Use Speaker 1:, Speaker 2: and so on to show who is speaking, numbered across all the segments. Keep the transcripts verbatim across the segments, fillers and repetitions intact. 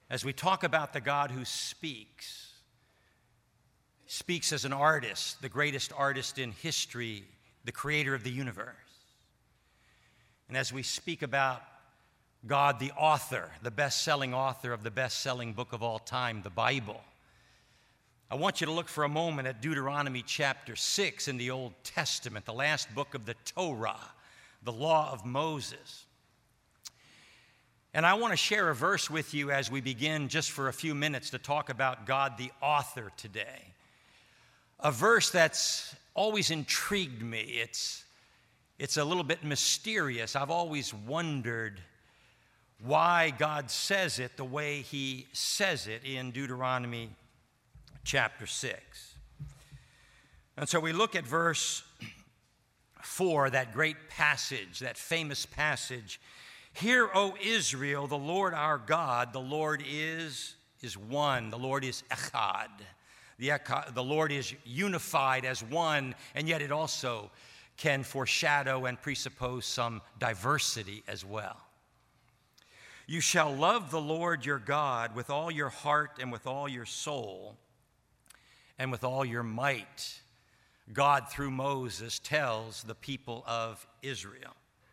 Speaker 1: As we talk about the God who speaks, speaks as an artist, the greatest artist in history, the creator of the universe. And as we speak about God, the author, the best-selling author of the best-selling book of all time, the Bible, I want you to look for a moment at Deuteronomy chapter six in the Old Testament, the last book of the Torah, the law of Moses. And I want to share a verse with you as we begin just for a few minutes to talk about God the author today. A verse that's always intrigued me. It's, it's a little bit mysterious. I've always wondered why God says it the way he says it in Deuteronomy chapter six. And so we look at verse four, that great passage, that famous passage. Hear, O Israel, the Lord our God, the Lord is, is one. The Lord is echad. The, echad. The Lord is unified as one, and yet it also can foreshadow and presuppose some diversity as well. You shall love the Lord your God with all your heart and with all your soul and with all your might. God, through Moses, tells the people of Israel.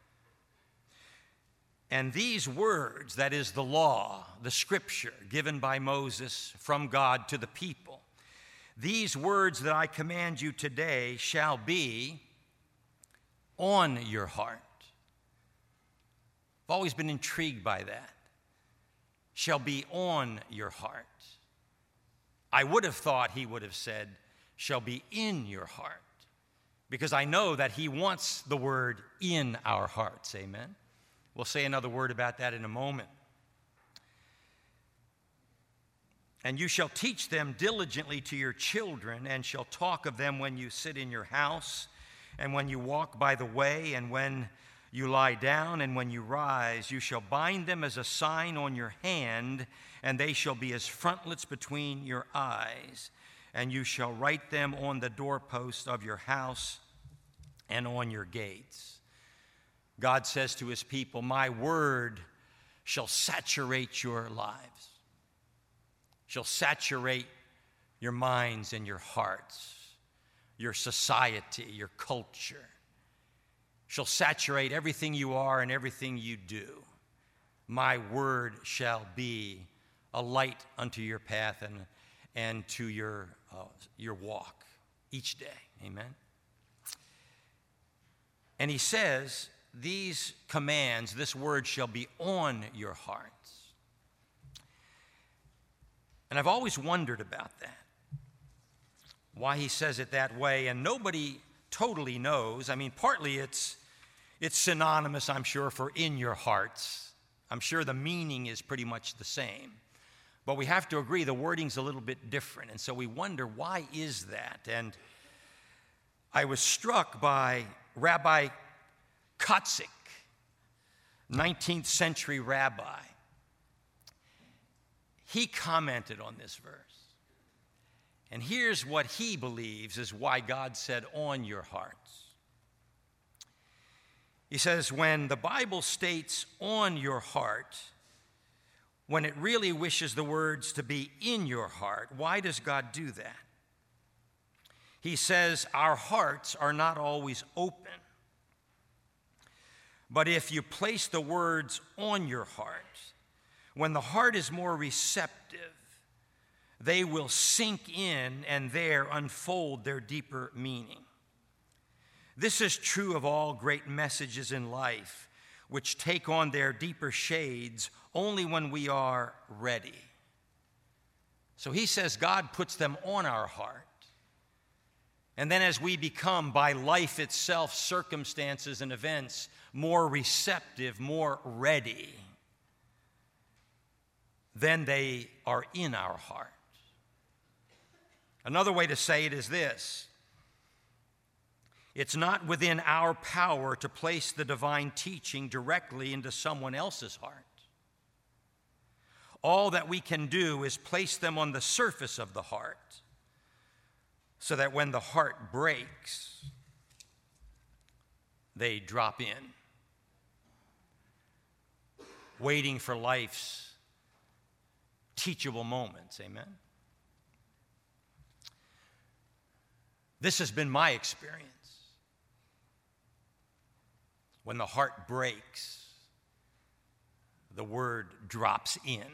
Speaker 1: And these words, that is the law, the scripture given by Moses from God to the people, these words that I command you today shall be on your heart. I've always been intrigued by that. Shall be on your heart. I would have thought he would have said, shall be in your heart, because I know that he wants the word in our hearts. Amen. We'll say another word about that in a moment. And you shall teach them diligently to your children, and shall talk of them when you sit in your house, and when you walk by the way, and when you lie down, and when you rise. You shall bind them as a sign on your hand, and they shall be as frontlets between your eyes. And you shall write them on the doorposts of your house and on your gates. God says to his people, my word shall saturate your lives, shall saturate your minds and your hearts, your society, your culture, shall saturate everything you are and everything you do. My word shall be a light unto your path and, and to your, uh, your walk each day. Amen. And he says, these commands, this word shall be on your hearts. And I've always wondered about that, why he says it that way, and nobody totally knows. I mean, partly it's, it's synonymous, I'm sure, for in your hearts. I'm sure the meaning is pretty much the same. But we have to agree the wording's a little bit different, and so we wonder, why is that? And I was struck by Rabbi Kotzik, nineteenth century rabbi. He commented on this verse. And here's what he believes is why God said, on your hearts. He says, when the Bible states on your heart, when it really wishes the words to be in your heart, why does God do that? He says, our hearts are not always open. But if you place the words on your heart, when the heart is more receptive, they will sink in and there unfold their deeper meaning. This is true of all great messages in life, which take on their deeper shades only when we are ready. So he says God puts them on our heart. And then as we become, by life itself, circumstances and events, more receptive, more ready, then they are in our heart. Another way to say it is this: it's not within our power to place the divine teaching directly into someone else's heart. All that we can do is place them on the surface of the heart, so that when the heart breaks, they drop in, waiting for life's teachable moments. Amen? This has been my experience. When the heart breaks, the word drops in.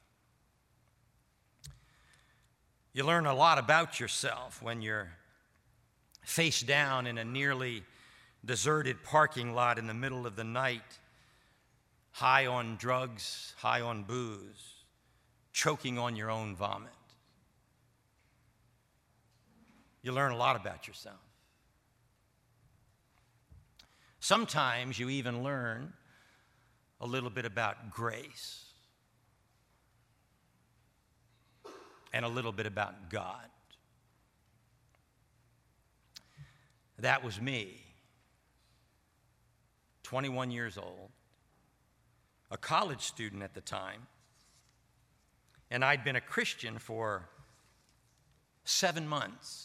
Speaker 1: You learn a lot about yourself when you're face down in a nearly deserted parking lot in the middle of the night, high on drugs, high on booze, choking on your own vomit. You learn a lot about yourself. Sometimes you even learn a little bit about grace and a little bit about God. That was me, twenty-one years old, a college student at the time, and I'd been a Christian for seven months.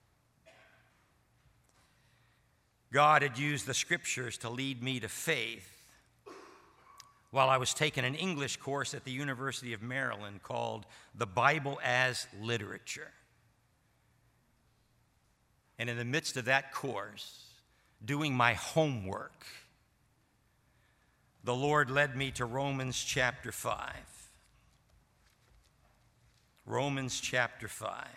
Speaker 1: God had used the scriptures to lead me to faith while I was taking an English course at the University of Maryland called The Bible as Literature. And in the midst of that course, doing my homework, the Lord led me to Romans chapter five. Romans chapter five.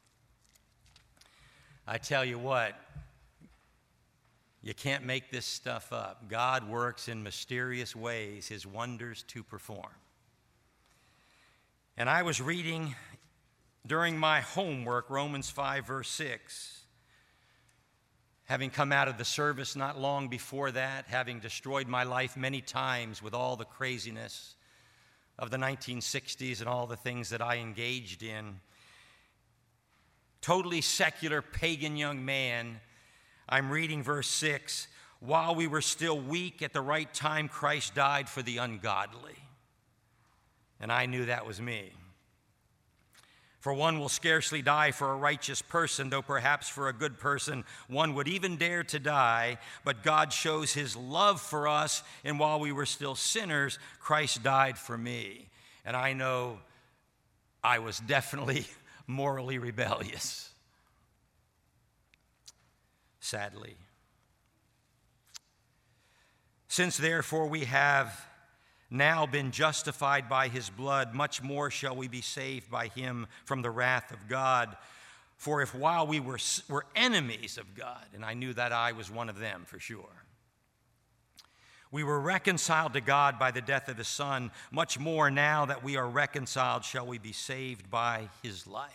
Speaker 1: I tell you what, you can't make this stuff up. God works in mysterious ways, his wonders to perform. And I was reading during my homework, Romans five, verse six. Having come out of the service not long before that, having destroyed my life many times with all the craziness of the nineteen sixties and all the things that I engaged in, totally secular, pagan young man, I'm reading verse six. While we were still weak, at the right time, Christ died for the ungodly. And I knew that was me. For one will scarcely die for a righteous person, though perhaps for a good person one would even dare to die. But God shows his love for us, and while we were still sinners, Christ died for me. And I know I was definitely morally rebellious. Sadly. Since therefore we have now been justified by his blood, much more shall we be saved by him from the wrath of God. For if while we were, were enemies of God, and I knew that I was one of them for sure, we were reconciled to God by the death of his Son, much more now that we are reconciled shall we be saved by his life.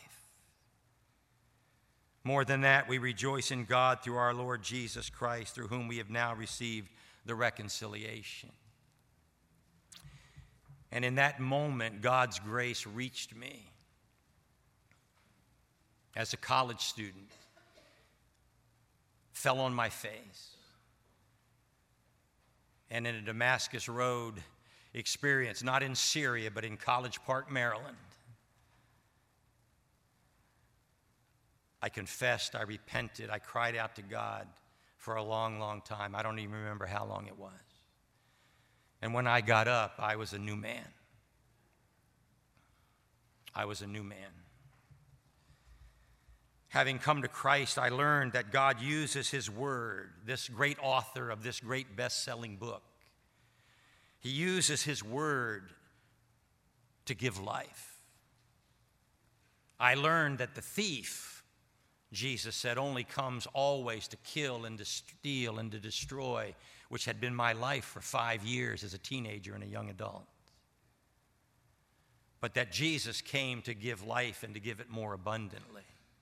Speaker 1: More than that, we rejoice in God through our Lord Jesus Christ, through whom we have now received the reconciliation. And in that moment, God's grace reached me as a college student, fell on my face, and in a Damascus Road experience, not in Syria, but in College Park, Maryland, I confessed, I repented, I cried out to God for a long, long time. I don't even remember how long it was. And when I got up, I was a new man. I was a new man. Having come to Christ, I learned that God uses his word, this great author of this great best-selling book. He uses his word to give life. I learned that the thief, Jesus said, only comes always to kill and to steal and to destroy, which had been my life for five years as a teenager and a young adult. But that Jesus came to give life and to give it more abundantly.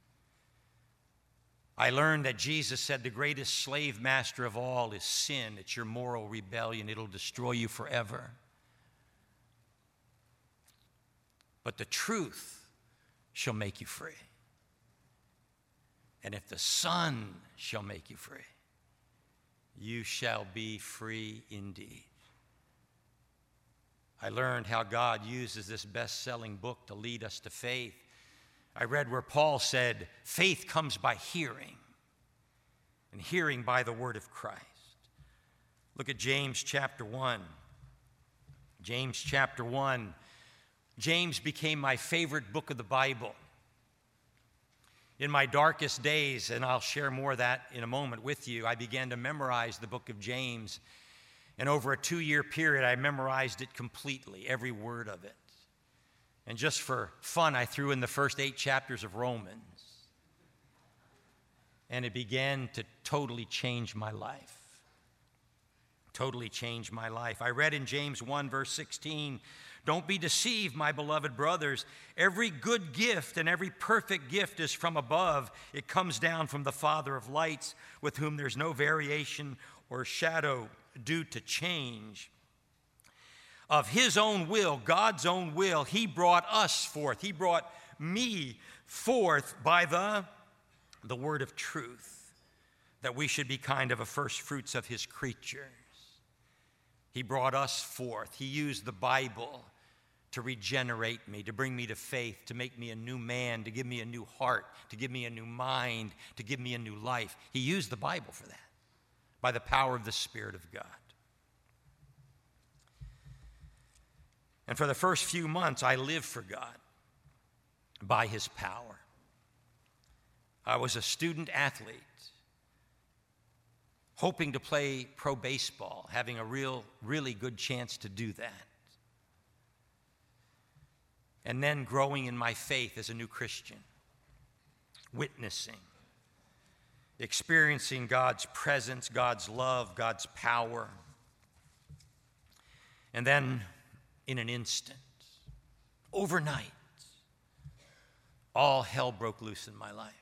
Speaker 1: I learned that Jesus said the greatest slave master of all is sin. It's your moral rebellion. It'll destroy you forever. But the truth shall make you free. And if the Son shall make you free, you shall be free indeed. I learned how God uses this best-selling book to lead us to faith. I read where Paul said, faith comes by hearing, and hearing by the word of Christ. Look at James chapter one. James chapter one, James became my favorite book of the Bible. In my darkest days, and I'll share more of that in a moment with you, I began to memorize the book of James. And over a two-year period, I memorized it completely, every word of it. And just for fun, I threw in the first eight chapters of Romans. And it began to totally change my life. Totally change my life. I read in James one, verse sixteen, "Don't be deceived, my beloved brothers. Every good gift and every perfect gift is from above. It comes down from the Father of lights, with whom there's no variation or shadow due to change. Of his own will, God's own will, he brought us forth. He brought me forth by the, the word of truth, that we should be kind of a first fruits of his creatures. He brought us forth. He used the Bible to regenerate me, to bring me to faith, to make me a new man, to give me a new heart, to give me a new mind, to give me a new life. He used the Bible for that, by the power of the Spirit of God. And for the first few months, I lived for God by his power. I was a student athlete, hoping to play pro baseball, having a real, really good chance to do that. And then growing in my faith as a new Christian, witnessing, experiencing God's presence, God's love, God's power. And then in an instant, overnight, all hell broke loose in my life.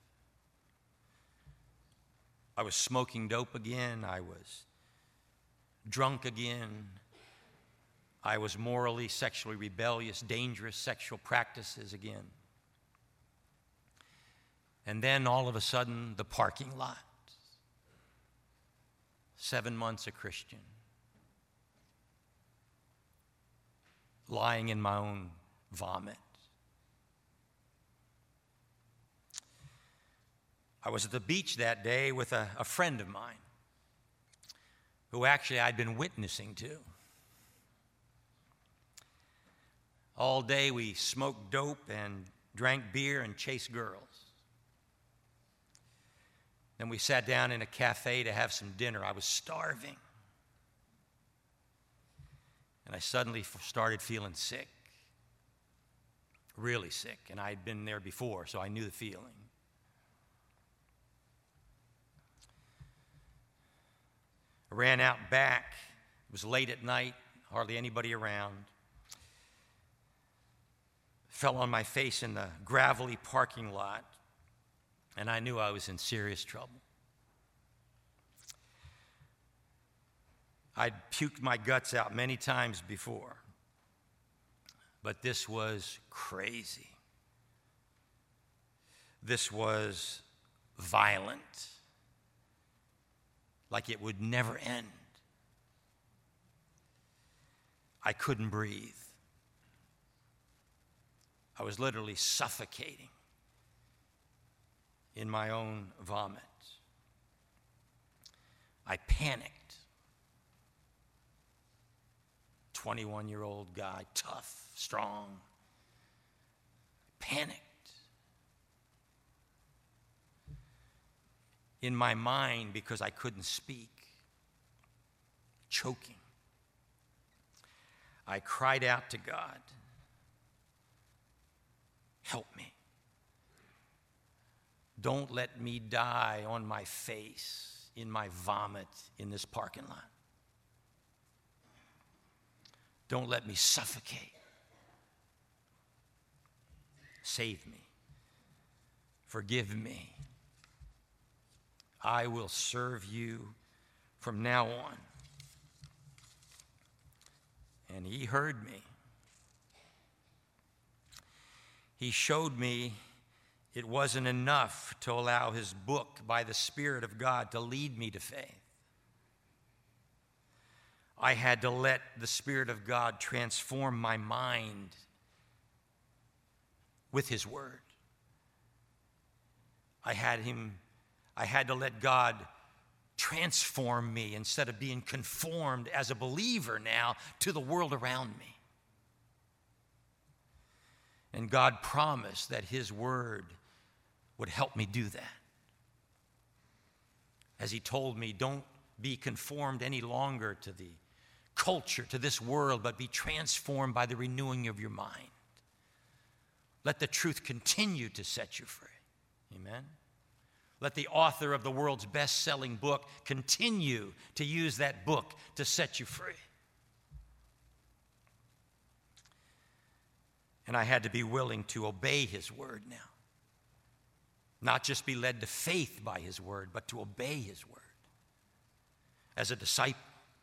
Speaker 1: I was smoking dope again. I was drunk again. I was morally, sexually rebellious, dangerous sexual practices again. And then all of a sudden, the parking lot. Seven months a Christian. Lying in my own vomit. I was at the beach that day with a, a friend of mine who actually I'd been witnessing to. All day we smoked dope and drank beer and chased girls. Then we sat down in a cafe to have some dinner. I was starving. And I suddenly started feeling sick. Really sick. And I had been there before, so I knew the feeling. I ran out back. It was late at night, hardly anybody around. Fell on my face in the gravelly parking lot, and I knew I was in serious trouble. I'd puked my guts out many times before, but this was crazy. This was violent, like it would never end. I couldn't breathe. I was literally suffocating in my own vomit. I panicked. twenty-one-year-old guy, tough, strong. Panicked. In my mind, because I couldn't speak, choking. I cried out to God, help me. Don't let me die on my face, in my vomit, in this parking lot. Don't let me suffocate. Save me. Forgive me. I will serve you from now on. And he heard me. He showed me it wasn't enough to allow his book by the Spirit of God to lead me to faith. I had to let the Spirit of God transform my mind with his word. I had him, I had to let God transform me instead of being conformed as a believer now to the world around me. And God promised that his word would help me do that. As he told me, don't be conformed any longer to the culture, to this world, but be transformed by the renewing of your mind. Let the truth continue to set you free. Amen. Let the author of the world's best-selling book continue to use that book to set you free. And I had to be willing to obey his word now. Not just be led to faith by his word, but to obey his word as a disciple.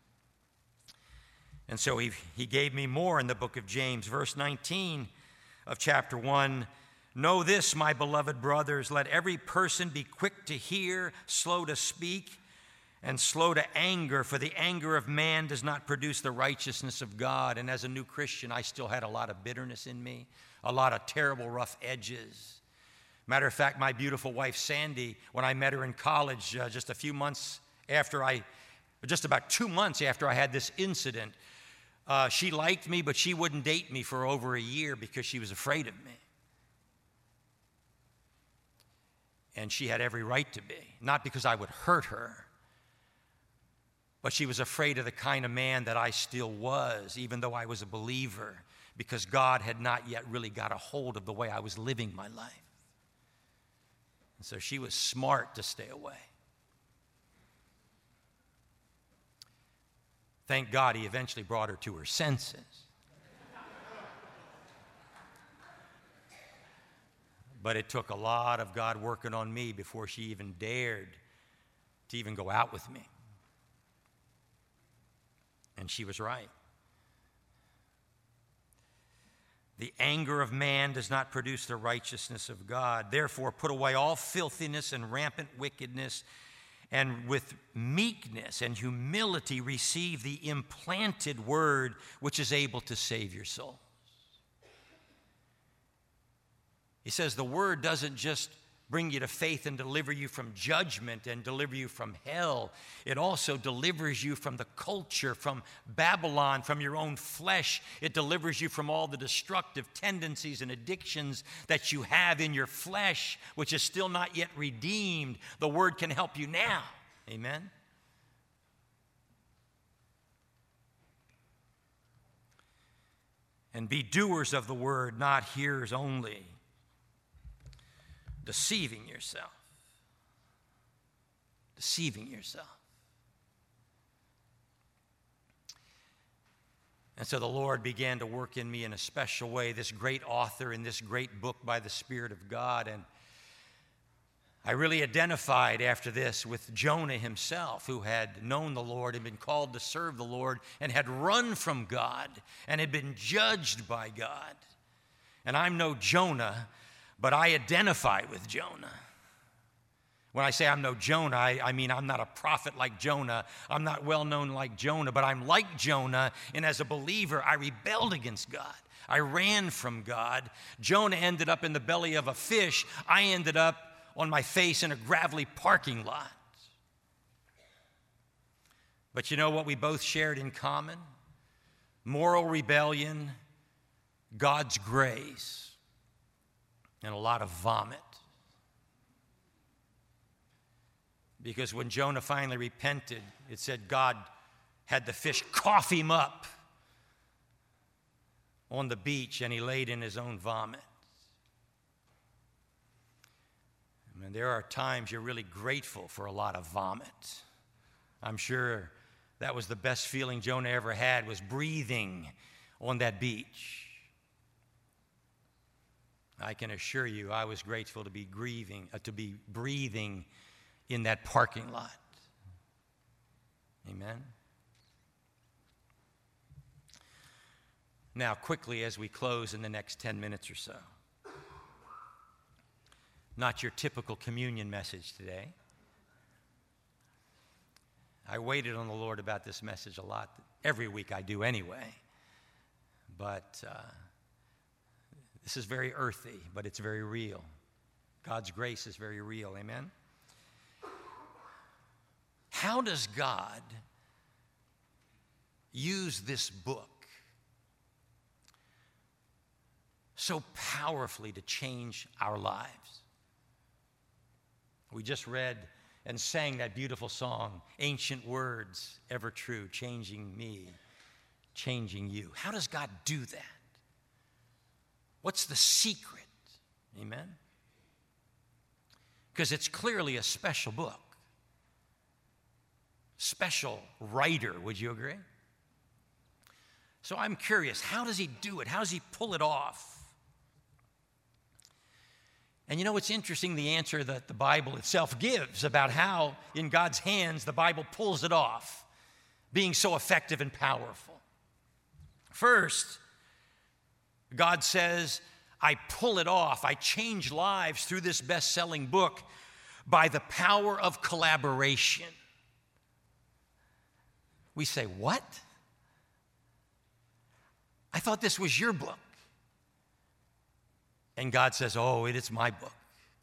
Speaker 1: And so he, he gave me more in the book of James, verse nineteen of chapter one. Know this, my beloved brothers, let every person be quick to hear, slow to speak, and slow to anger, for the anger of man does not produce the righteousness of God. And as a new Christian, I still had a lot of bitterness in me, a lot of terrible, rough edges. Matter of fact, my beautiful wife, Sandy, when I met her in college, uh, just a few months after I, just about two months after I had this incident, uh, she liked me, but she wouldn't date me for over a year because she was afraid of me. And she had every right to be, not because I would hurt her, but she was afraid of the kind of man that I still was, even though I was a believer, because God had not yet really got a hold of the way I was living my life. And so she was smart to stay away. Thank God he eventually brought her to her senses. But it took a lot of God working on me before she even dared to even go out with me. And she was right. The anger of man does not produce the righteousness of God. Therefore, put away all filthiness and rampant wickedness, and with meekness and humility receive the implanted word which is able to save your souls. He says the word doesn't just bring you to faith and deliver you from judgment and deliver you from hell. It also delivers you from the culture, from Babylon, from your own flesh. It delivers you from all the destructive tendencies and addictions that you have in your flesh, which is still not yet redeemed. The word can help you now. Amen? And be doers of the word, not hearers only, deceiving yourself. Deceiving yourself. And so the Lord began to work in me in a special way, this great author in this great book by the Spirit of God. And I really identified after this with Jonah himself, who had known the Lord and been called to serve the Lord and had run from God and had been judged by God. And I'm no Jonah, but I identify with Jonah. When I say I'm no Jonah, I, I mean I'm not a prophet like Jonah. I'm not well known like Jonah, but I'm like Jonah, and as a believer, I rebelled against God. I ran from God. Jonah ended up in the belly of a fish. I ended up on my face in a gravelly parking lot. But you know what we both shared in common? Moral rebellion, God's grace, and a lot of vomit. Because when Jonah finally repented, it said God had the fish cough him up on the beach, and he laid in his own vomit. I mean, there are times you're really grateful for a lot of vomit. I'm sure that was the best feeling Jonah ever had, was breathing on that beach. I can assure you I was grateful to be grieving, uh, to be breathing in that parking lot. Amen? Now, quickly as we close in the next ten minutes or so. Not your typical communion message today. I waited on the Lord about this message a lot. Every week I do anyway. But uh, this is very earthy, but it's very real. God's grace is very real. Amen? How does God use this book so powerfully to change our lives. We just read and sang that beautiful song, Ancient Words, Ever True, changing me, changing you. How does God do that? What's the secret? Amen? Because it's clearly a special book. Special writer, would you agree? So I'm curious, how does he do it? How does he pull it off? And you know, it's interesting the answer that the Bible itself gives about how, in God's hands, the Bible pulls it off, being so effective and powerful. First, God says, I pull it off, I change lives through this best-selling book by the power of collaboration. We say, what? I thought this was your book. And God says, oh, it is my book.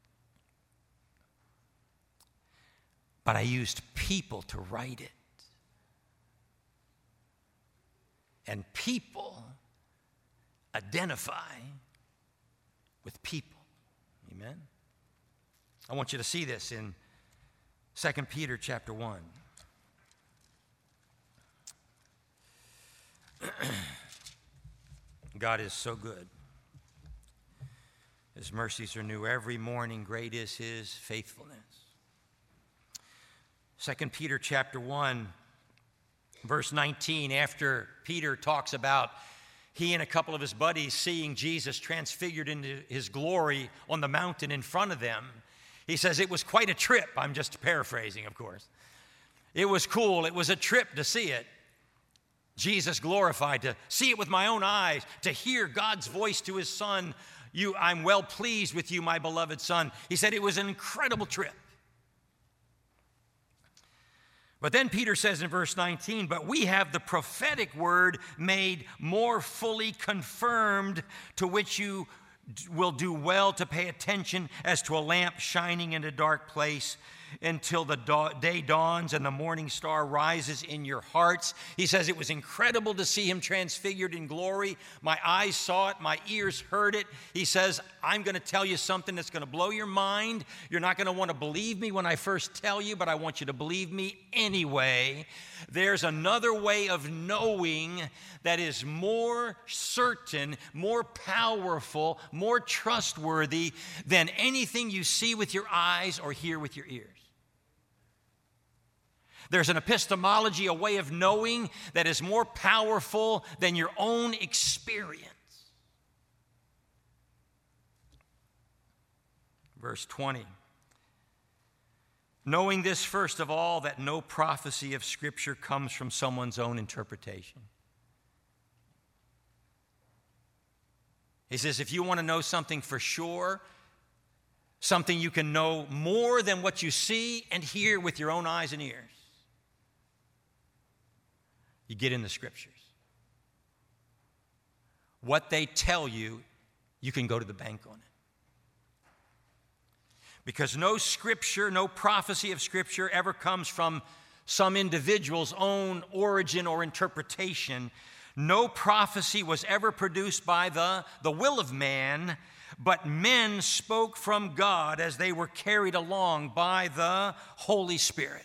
Speaker 1: But I used people to write it. And people identify with people. Amen? I want you to see this in Second Peter chapter one. God is so good. His mercies are new every morning. Great is his faithfulness. Second Peter chapter one, verse nineteen, after Peter talks about he and a couple of his buddies seeing Jesus transfigured into his glory on the mountain in front of them, he says it was quite a trip. I'm just paraphrasing, of course. It was cool. It was a trip to see it. Jesus glorified, to see it with my own eyes, to hear God's voice to his son, you, I'm well pleased with you, my beloved son. He said it was an incredible trip. But then Peter says in verse nineteen, but we have the prophetic word made more fully confirmed, to which you will do well to pay attention as to a lamp shining in a dark place until the da- day dawns and the morning star rises in your hearts. He says it was incredible to see him transfigured in glory. My eyes saw it. My ears heard it. He says, I'm going to tell you something that's going to blow your mind. You're not going to want to believe me when I first tell you, but I want you to believe me anyway. There's another way of knowing that is more certain, more powerful, more trustworthy than anything you see with your eyes or hear with your ears. There's an epistemology, a way of knowing that is more powerful than your own experience. Verse twenty. Knowing this, first of all, that no prophecy of Scripture comes from someone's own interpretation. He says, if you want to know something for sure, something you can know more than what you see and hear with your own eyes and ears, you get in the Scriptures. What they tell you, you can go to the bank on it. Because no Scripture, no prophecy of Scripture ever comes from some individual's own origin or interpretation. No prophecy was ever produced by the, the will of man, but men spoke from God as they were carried along by the Holy Spirit.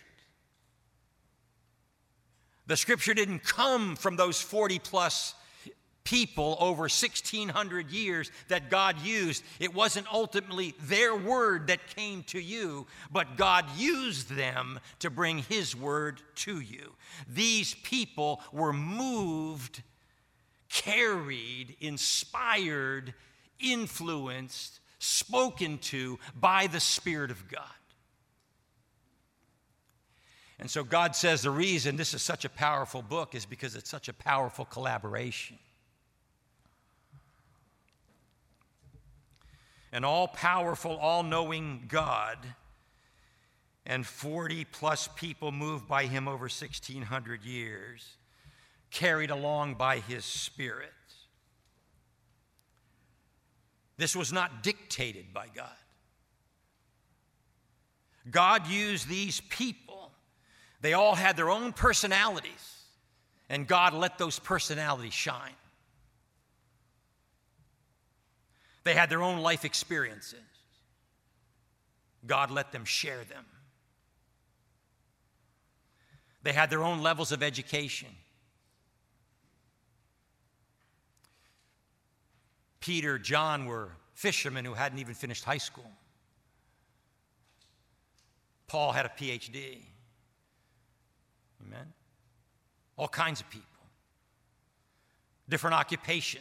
Speaker 1: The Scripture didn't come from those forty plus people over sixteen hundred years that God used. It wasn't ultimately their word that came to you, but God used them to bring his word to you. These people were moved, carried, inspired, influenced, spoken to by the Spirit of God. And so God says the reason this is such a powerful book is because it's such a powerful collaboration. An all-powerful, all-knowing God and forty plus people moved by him over sixteen hundred years, carried along by his Spirit. This was not dictated by God. God used these people. They all had their own personalities, and God let those personalities shine. They had their own life experiences. God let them share them. They had their own levels of education. Peter, John were fishermen who hadn't even finished high school. Paul had a P H D. Amen? All kinds of people. Different occupations.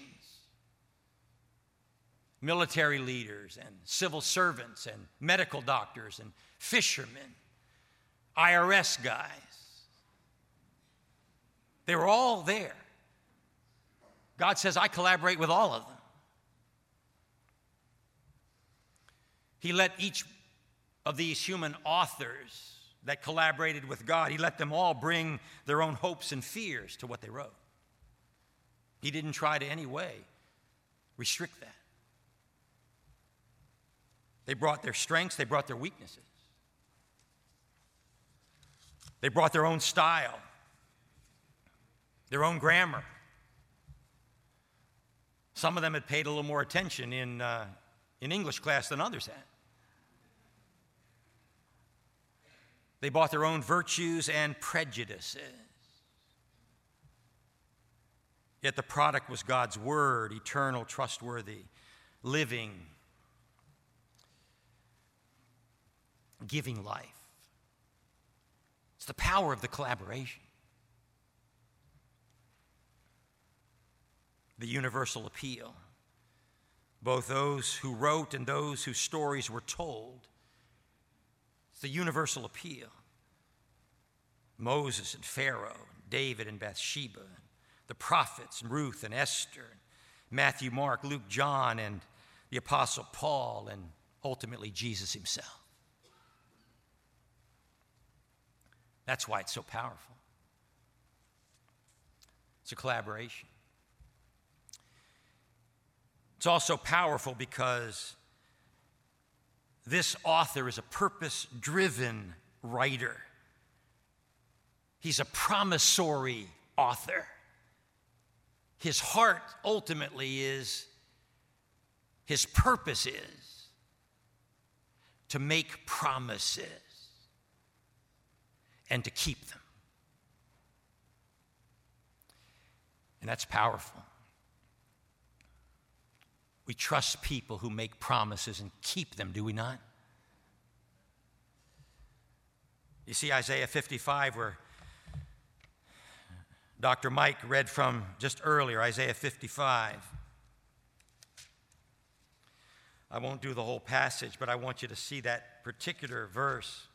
Speaker 1: Military leaders and civil servants and medical doctors and fishermen. I R S guys. They were all there. God says, I collaborate with all of them. He let each of these human authors that collaborated with God, he let them all bring their own hopes and fears to what they wrote. He didn't try to any way restrict that. They brought their strengths, they brought their weaknesses. They brought their own style, their own grammar. Some of them had paid a little more attention in, uh, in English class than others had. They brought their own virtues and prejudices. Yet the product was God's word, eternal, trustworthy, living, giving life. It's the power of the collaboration. The universal appeal. Both those who wrote and those whose stories were told. It's the universal appeal. Moses and Pharaoh, David and Bathsheba, the prophets, and Ruth and Esther, Matthew, Mark, Luke, John, and the Apostle Paul, and ultimately Jesus himself. That's why it's so powerful. It's a collaboration. It's also powerful because this author is a purpose-driven writer. He's a promissory author. His heart ultimately is, his purpose is to make promises and to keep them. And that's powerful. We trust people who make promises and keep them, do we not? You see Isaiah fifty-five, where Doctor Mike read from just earlier, Isaiah fifty-five. I won't do the whole passage, but I want you to see that particular verse.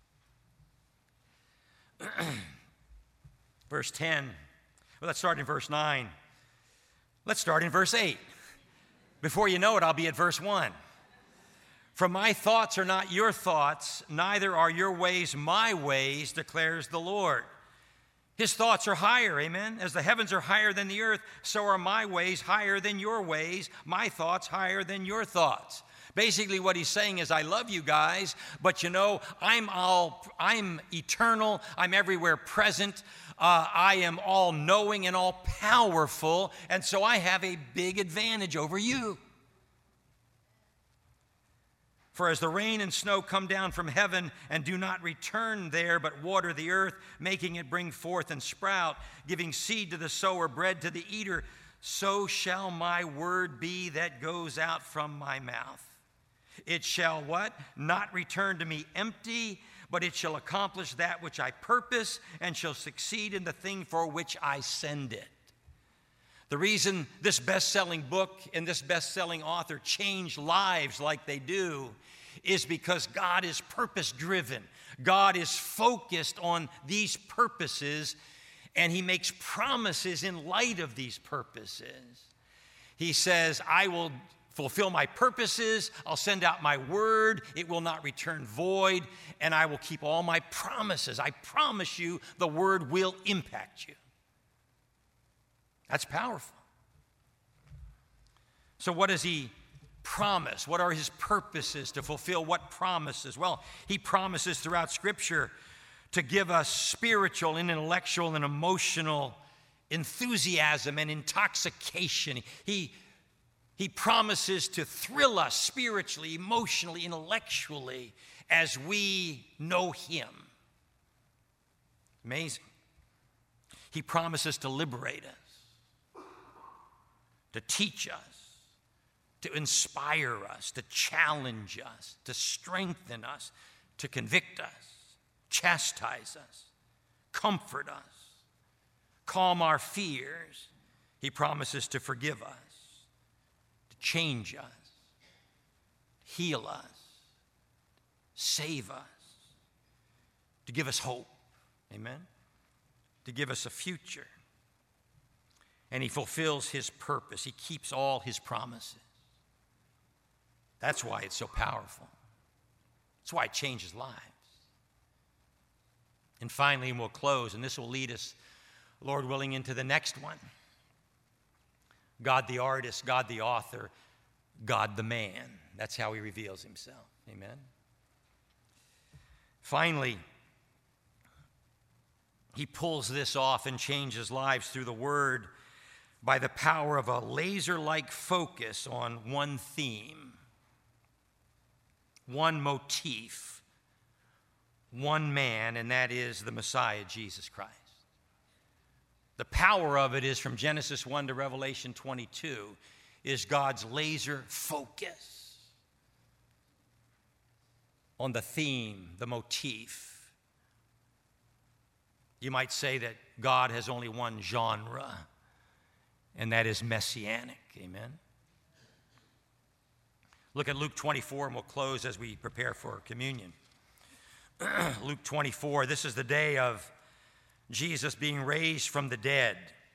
Speaker 1: Verse ten. Well, let's start in verse nine. Let's start in verse eight. Before you know it, I'll be at verse one. For my thoughts are not your thoughts, neither are your ways my ways, declares the Lord. His thoughts are higher, amen? As the heavens are higher than the earth, so are my ways higher than your ways, my thoughts higher than your thoughts. Basically what he's saying is, I love you guys, but you know, I'm all, I'm eternal, I'm everywhere present, uh, I am all-knowing and all-powerful, and so I have a big advantage over you. For as the rain and snow come down from heaven and do not return there, but water the earth, making it bring forth and sprout, giving seed to the sower, bread to the eater, so shall my word be that goes out from my mouth. It shall what? Not return to me empty, but it shall accomplish that which I purpose and shall succeed in the thing for which I send it. The reason this best-selling book and this best-selling author change lives like they do is because God is purpose-driven. God is focused on these purposes, and he makes promises in light of these purposes. He says, I will fulfill my purposes, I'll send out my word, it will not return void, and I will keep all my promises. I promise you the word will impact you. That's powerful. So what does he promise? What are his purposes to fulfill what promises? Well, he promises throughout Scripture to give us spiritual and intellectual and emotional enthusiasm and intoxication. He He promises to thrill us spiritually, emotionally, intellectually as we know him. Amazing. He promises to liberate us, to teach us, to inspire us, to challenge us, to strengthen us, to convict us, chastise us, comfort us, calm our fears. He promises to forgive us, to change us, heal us, save us, to give us hope. Amen? To give us a future. And he fulfills his purpose. He keeps all his promises. That's why it's so powerful. That's why it changes lives. And finally, and we'll close, and this will lead us, Lord willing, into the next one. God the artist, God the author, God the man. That's how he reveals himself. Amen? Finally, he pulls this off and changes lives through the Word by the power of a laser-like focus on one theme, one motif, one man, and that is the Messiah, Jesus Christ. The power of it is from Genesis one to Revelation twenty-two, is God's laser focus on the theme, the motif. You might say that God has only one genre, and that is messianic. Amen? Look at Luke twenty-four, and we'll close as we prepare for communion. Luke twenty-four, this is the day of Jesus being raised from the dead.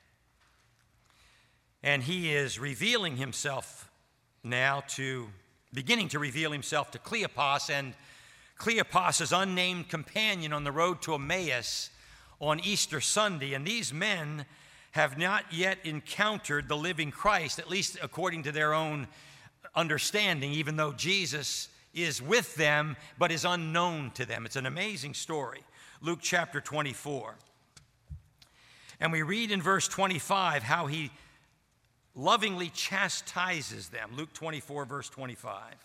Speaker 1: And he is revealing himself now to, beginning to reveal himself to Cleopas and Cleopas' unnamed companion on the road to Emmaus on Easter Sunday. And these men have not yet encountered the living Christ, at least according to their own understanding, even though Jesus is with them, but is unknown to them. It's an amazing story. Luke chapter twenty-four. And we read in verse twenty-five how he lovingly chastises them. Luke twenty-four, verse twenty-five.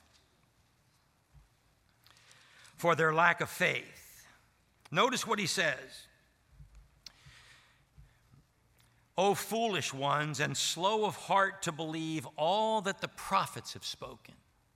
Speaker 1: For their lack of faith. Notice what he says. O foolish ones, and slow of heart to believe all that the prophets have spoken.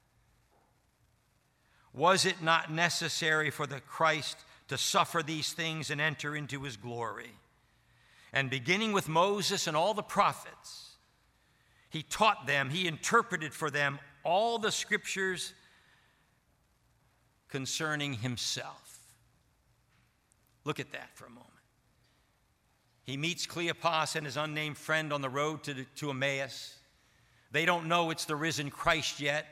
Speaker 1: Was it not necessary for the Christ to suffer these things and enter into his glory? And beginning with Moses and all the prophets, he taught them, he interpreted for them all the scriptures concerning himself. Look at that for a moment. He meets Cleopas and his unnamed friend on the road to, to Emmaus. They don't know it's the risen Christ yet.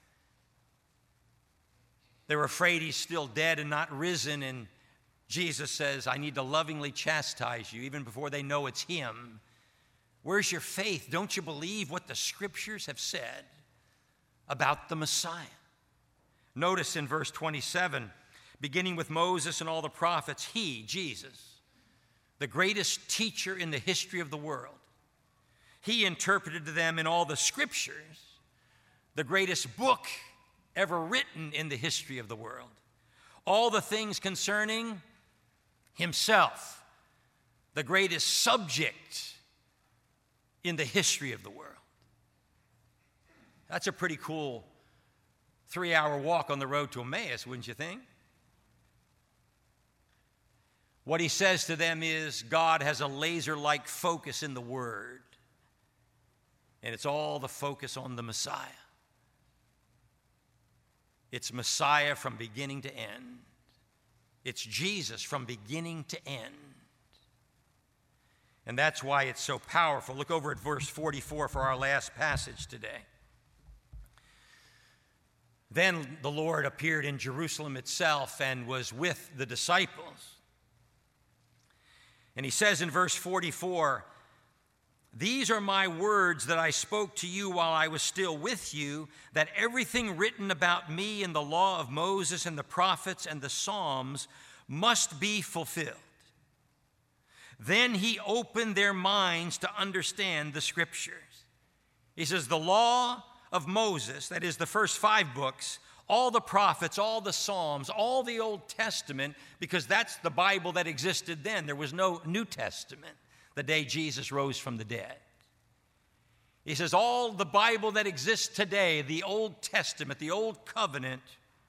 Speaker 1: They're afraid he's still dead and not risen, and Jesus says, I need to lovingly chastise you, even before they know it's him. Where's your faith? Don't you believe what the scriptures have said about the Messiah? Notice in verse twenty-seven, beginning with Moses and all the prophets, he, Jesus, the greatest teacher in the history of the world, he interpreted to them in all the scriptures, the greatest book ever written in the history of the world, all the things concerning himself, the greatest subject in the history of the world. That's a pretty cool three-hour walk on the road to Emmaus, wouldn't you think? What he says to them is God has a laser-like focus in the Word, and it's all the focus on the Messiah. It's Messiah from beginning to end. It's Jesus from beginning to end. And that's why it's so powerful. Look over at verse forty-four for our last passage today. Then the Lord appeared in Jerusalem itself and was with the disciples. And he says in verse forty-four, these are my words that I spoke to you while I was still with you, that everything written about me in the law of Moses and the prophets and the Psalms must be fulfilled. Then he opened their minds to understand the scriptures. He says, the law of Moses, that is the first five books, all the prophets, all the Psalms, all the Old Testament, because that's the Bible that existed then. There was no New Testament the day Jesus rose from the dead. He says, all the Bible that exists today, the Old Testament, the Old Covenant,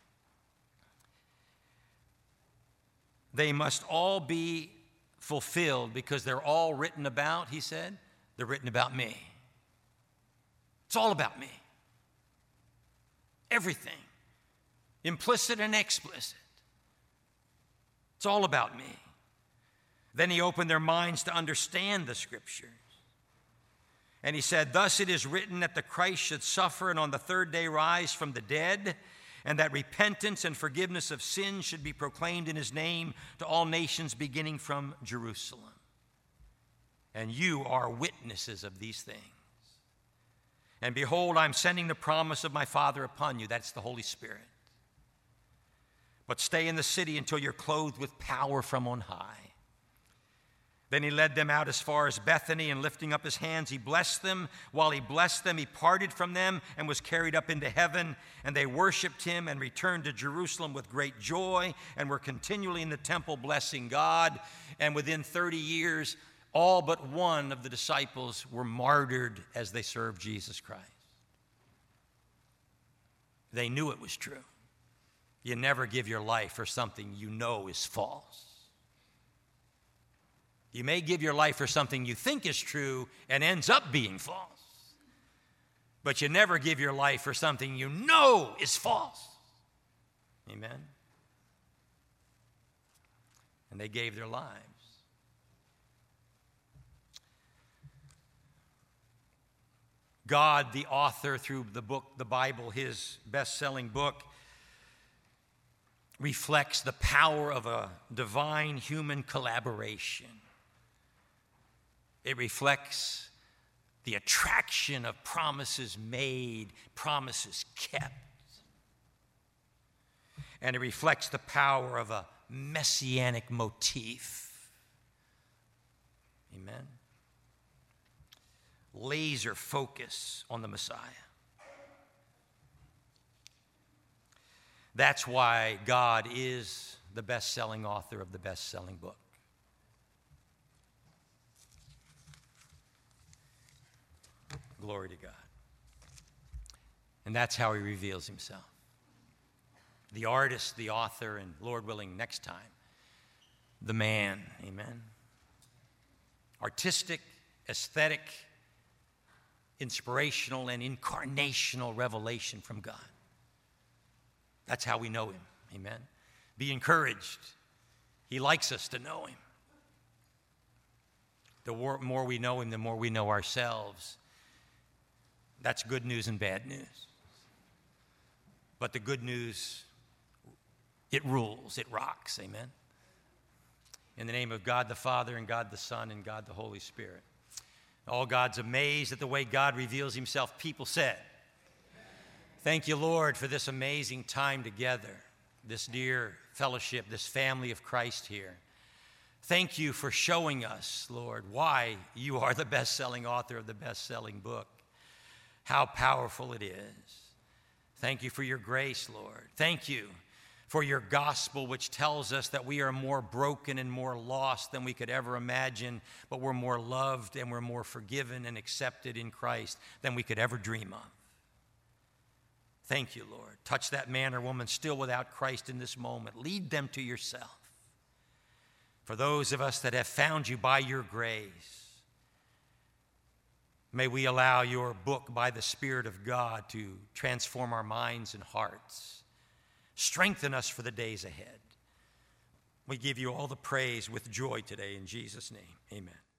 Speaker 1: they must all be fulfilled because they're all written about, he said, they're written about me. It's all about me. Everything, implicit and explicit. It's all about me. Then he opened their minds to understand the Scriptures. And he said, thus it is written that the Christ should suffer and on the third day rise from the dead, and that repentance and forgiveness of sins should be proclaimed in his name to all nations beginning from Jerusalem. And you are witnesses of these things. And behold, I'm sending the promise of my Father upon you. That's the Holy Spirit. But stay in the city until you're clothed with power from on high. Then he led them out as far as Bethany, and lifting up his hands, he blessed them. While he blessed them, he parted from them and was carried up into heaven. And they worshiped him and returned to Jerusalem with great joy and were continually in the temple blessing God. And within thirty years, all but one of the disciples were martyred as they served Jesus Christ. They knew it was true. You never give your life for something you know is false. You may give your life for something you think is true and ends up being false. But you never give your life for something you know is false. Amen? And they gave their lives. God, the author, through the book, the Bible, his best-selling book, reflects the power of a divine human collaboration. It reflects the attraction of promises made, promises kept. And it reflects the power of a messianic motif. Amen? Laser focus on the Messiah. That's why God is the best-selling author of the best-selling book. Glory to God. And that's how he reveals himself. The artist, the author, and Lord willing, next time, the man. Amen. Artistic, aesthetic, inspirational, and incarnational revelation from God. That's how we know him. Amen. Be encouraged. He likes us to know him. The more we know him, the more we know ourselves. That's good news and bad news. But the good news, it rules, it rocks, amen? In the name of God the Father, and God the Son, and God the Holy Spirit. All God's amazed at the way God reveals himself. People said, thank you, Lord, for this amazing time together, this dear fellowship, this family of Christ here. Thank you for showing us, Lord, why you are the best-selling author of the best-selling book. How powerful it is. Thank you for your grace, Lord. Thank you for your gospel, which tells us that we are more broken and more lost than we could ever imagine, but we're more loved and we're more forgiven and accepted in Christ than we could ever dream of. Thank you, Lord. Touch that man or woman still without Christ in this moment. Lead them to yourself. For those of us that have found you by your grace, may we allow your book by the Spirit of God to transform our minds and hearts. Strengthen us for the days ahead. We give you all the praise with joy today in Jesus' name. Amen.